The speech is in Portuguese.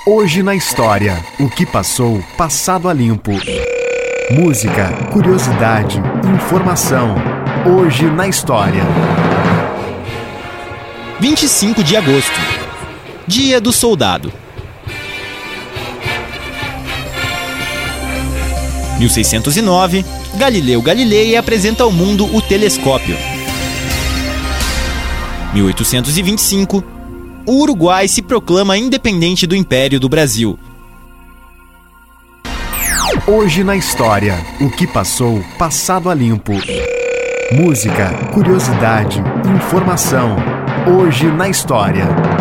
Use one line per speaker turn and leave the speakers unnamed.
Hoje na história, o que passou, passado a limpo. Música, curiosidade, informação. Hoje na história.
25 de agosto, Dia do Soldado. 1609, Galileu Galilei apresenta ao mundo o telescópio. 1825, o Uruguai se proclama independente do Império do Brasil.
Hoje na história, o que passou, passado a limpo. Música, curiosidade, informação. Hoje na história.